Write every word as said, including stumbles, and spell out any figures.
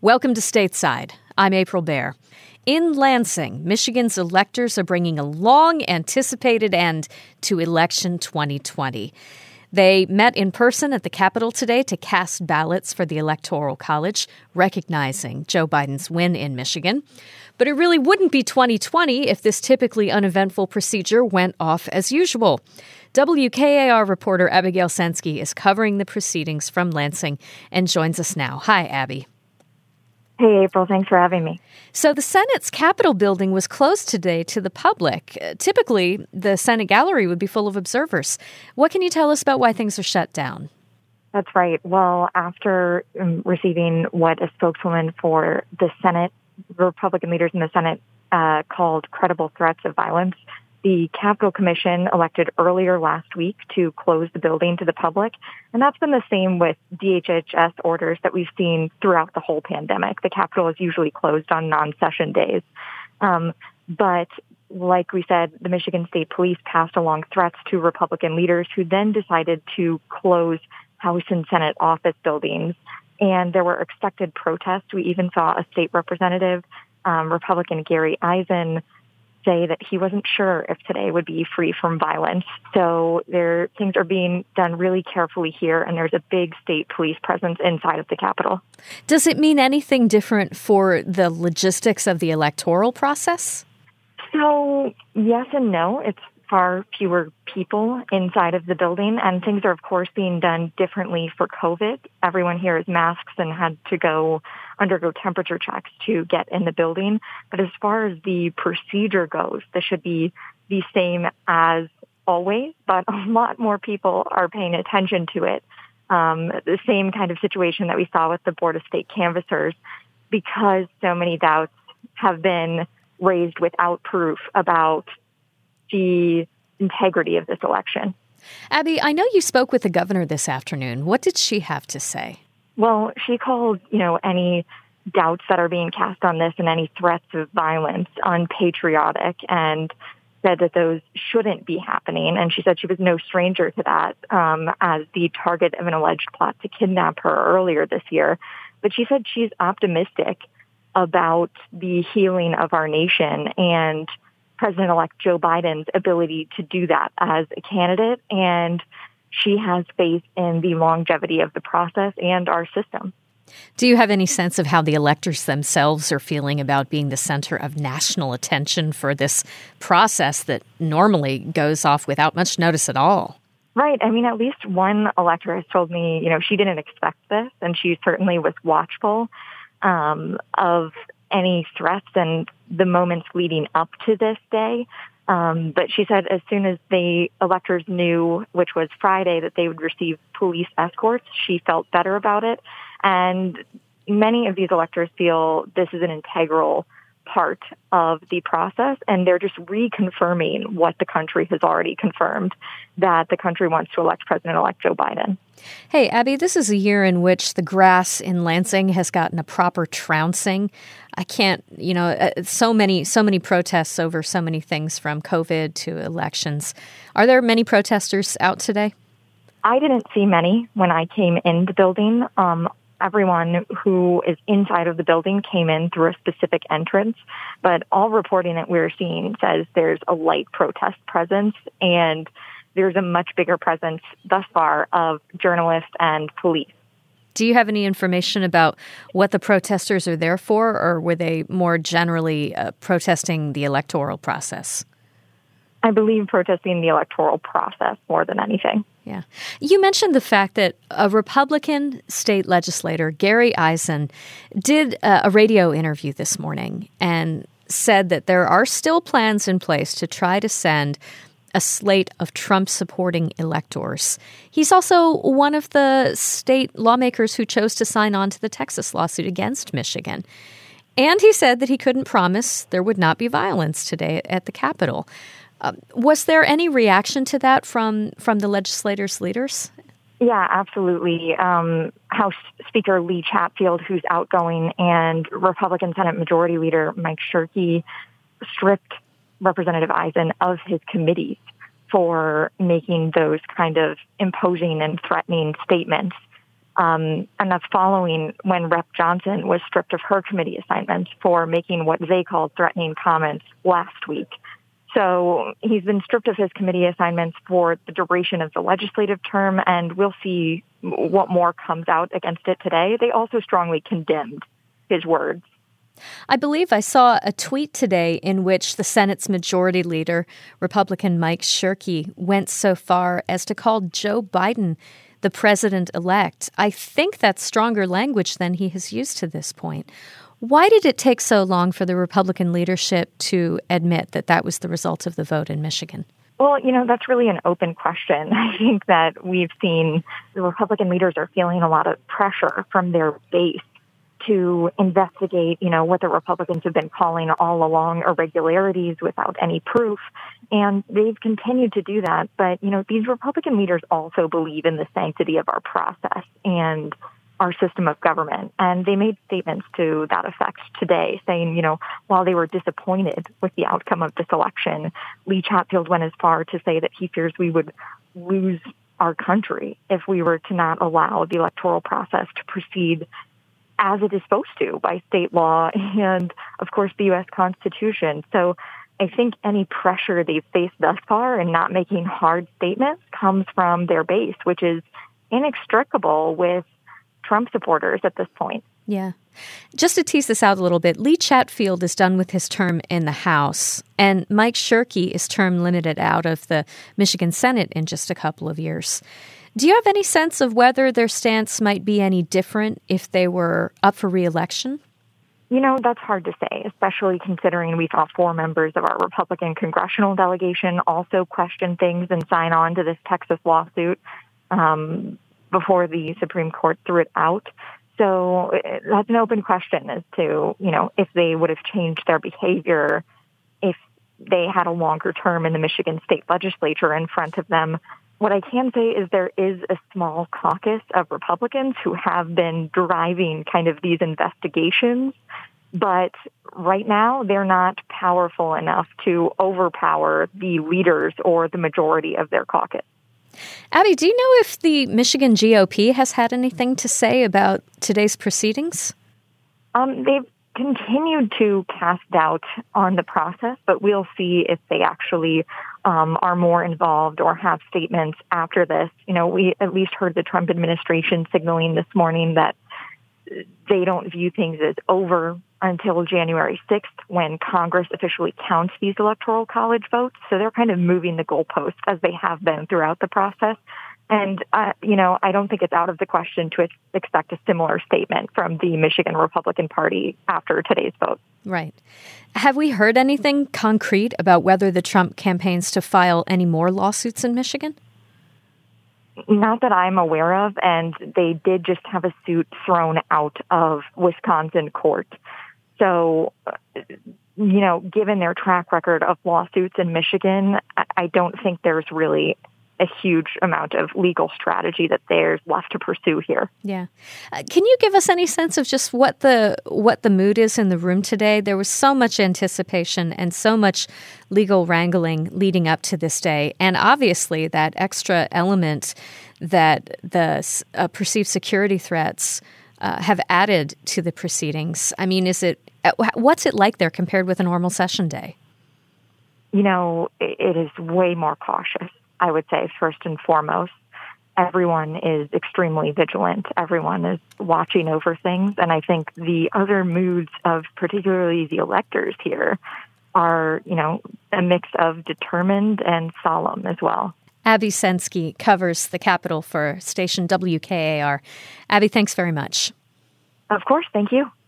Welcome to Stateside. I'm April Baer. In Lansing, Michigan's electors are bringing a long-anticipated end to election twenty twenty. They met in person at the Capitol today to cast ballots for the Electoral College, recognizing Joe Biden's win in Michigan. But it really wouldn't be twenty twenty if this typically uneventful procedure went off as usual. W K A R reporter Abigail Sensky is covering the proceedings from Lansing and joins us now. Hi, Abby. Hey, April. Thanks for having me. So the Senate's Capitol building was closed today to the public. Uh, typically, the Senate gallery would be full of observers. What can you tell us about why things are shut down? That's right. Well, after um, receiving what a spokeswoman for the Senate, Republican leaders in the Senate uh, called credible threats of violence, the Capitol Commission elected earlier last week to close the building to the public. And that's been the same with D H H S orders that we've seen throughout the whole pandemic. The Capitol is usually closed on non-session days. Um, but like we said, the Michigan State Police passed along threats to Republican leaders who then decided to close House and Senate office buildings. And there were expected protests. We even saw a state representative, um, Republican Gary Eisen, say that he wasn't sure if today would be free from violence. So there, things are being done really carefully here, and there's a big state police presence inside of the Capitol. Does it mean anything different for the logistics of the electoral process? So yes and no. It's far fewer people inside of the building, and things are, of course, being done differently for COVID. Everyone here has masks and had to go undergo temperature checks to get in the building. But as far as the procedure goes, this should be the same as always, but a lot more people are paying attention to it. Um, the same kind of situation that we saw with the Board of State Canvassers, because so many doubts have been raised without proof about the integrity of this election. Abby, I know you spoke with the governor this afternoon. What did she have to say? Well, she called, you know, any doubts that are being cast on this and any threats of violence unpatriotic and said that those shouldn't be happening. And she said she was no stranger to that um, as the target of an alleged plot to kidnap her earlier this year. But she said she's optimistic about the healing of our nation and President-elect Joe Biden's ability to do that as a candidate, and she has faith in the longevity of the process and our system. Do you have any sense of how the electors themselves are feeling about being the center of national attention for this process that normally goes off without much notice at all? Right. I mean, at least one elector has told me, you know, she didn't expect this, and she certainly was watchful um, of any threats and the moments leading up to this day. Um, but she said as soon as the electors knew, which was Friday, that they would receive police escorts, she felt better about it. And many of these electors feel this is an integral part of the process, and they're just reconfirming what the country has already confirmed, that the country wants to elect President-elect Joe Biden. Hey, Abby, this is a year in which the grass in Lansing has gotten a proper trouncing. I can't, you know, so many, so many protests over so many things from COVID to elections. Are there many protesters out today? I didn't see many when I came in the building. Um, Everyone who is inside of the building came in through a specific entrance, but all reporting that we're seeing says there's a light protest presence, and there's a much bigger presence thus far of journalists and police. Do you have any information about what the protesters are there for, or were they more generally uh, protesting the electoral process? I believe protesting the electoral process more than anything. Yeah. You mentioned the fact that a Republican state legislator, Gary Eisen, did a radio interview this morning and said that there are still plans in place to try to send a slate of Trump-supporting electors. He's also one of the state lawmakers who chose to sign on to the Texas lawsuit against Michigan. And he said that he couldn't promise there would not be violence today at the Capitol. Uh, was there any reaction to that from, from the legislators' leaders? Yeah, absolutely. Um, House Speaker Lee Chatfield, who's outgoing, and Republican Senate Majority Leader Mike Shirkey stripped Representative Eisen of his committees for making those kind of imposing and threatening statements. Um, and that's following when Representative Johnson was stripped of her committee assignments for making what they called threatening comments last week. So he's been stripped of his committee assignments for the duration of the legislative term, and we'll see what more comes out against it today. They also strongly condemned his words. I believe I saw a tweet today in which the Senate's majority leader, Republican Mike Shirkey, went so far as to call Joe Biden the president-elect. I think that's stronger language than he has used to this point. Why did it take so long for the Republican leadership to admit that that was the result of the vote in Michigan? Well, you know, that's really an open question. I think that we've seen the Republican leaders are feeling a lot of pressure from their base to investigate, you know, what the Republicans have been calling all along irregularities without any proof. And they've continued to do that. But, you know, these Republican leaders also believe in the sanctity of our process and our system of government. And they made statements to that effect today, saying, you know, while they were disappointed with the outcome of this election, Lee Chatfield went as far to say that he fears we would lose our country if we were to not allow the electoral process to proceed as it is supposed to by state law and, of course, the U S Constitution. So I think any pressure they've faced thus far in not making hard statements comes from their base, which is inextricable with Trump supporters at this point. Yeah. Just to tease this out a little bit, Lee Chatfield is done with his term in the House, and Mike Shirkey is term limited out of the Michigan Senate in just a couple of years. Do you have any sense of whether their stance might be any different if they were up for re-election? You know, that's hard to say, especially considering we saw four members of our Republican congressional delegation also question things and sign on to this Texas lawsuit um, before the Supreme Court threw it out. So that's an open question as to, you know, if they would have changed their behavior if they had a longer term in the Michigan state legislature in front of them. What I can say is there is a small caucus of Republicans who have been driving kind of these investigations, but right now they're not powerful enough to overpower the leaders or the majority of their caucus. Abby, do you know if the Michigan G O P has had anything to say about today's proceedings? Um, they've continued to cast doubt on the process, but we'll see if they actually um, are more involved or have statements after this. You know, we at least heard the Trump administration signaling this morning that they don't view things as over until January sixth when Congress officially counts these electoral college votes. So they're kind of moving the goalposts as they have been throughout the process. And, uh, you know, I don't think it's out of the question to expect a similar statement from the Michigan Republican Party after today's vote. Right. Have we heard anything concrete about whether the Trump campaign's to file any more lawsuits in Michigan? Not that I'm aware of, and they did just have a suit thrown out of Wisconsin court. So, you know, given their track record of lawsuits in Michigan, I don't think there's really a huge amount of legal strategy that there's left to pursue here. Yeah. Uh, can you give us any sense of just what the what the mood is in the room today? There was so much anticipation and so much legal wrangling leading up to this day. And obviously that extra element that the uh, perceived security threats uh, have added to the proceedings. I mean, is it what's it like there compared with a normal session day? You know, it is way more cautious. I would say, first and foremost, everyone is extremely vigilant. Everyone is watching over things. And I think the other moods of particularly the electors here are, you know, a mix of determined and solemn as well. Abby Sensky covers the Capitol for station W K A R. Abby, thanks very much. Of course. Thank you.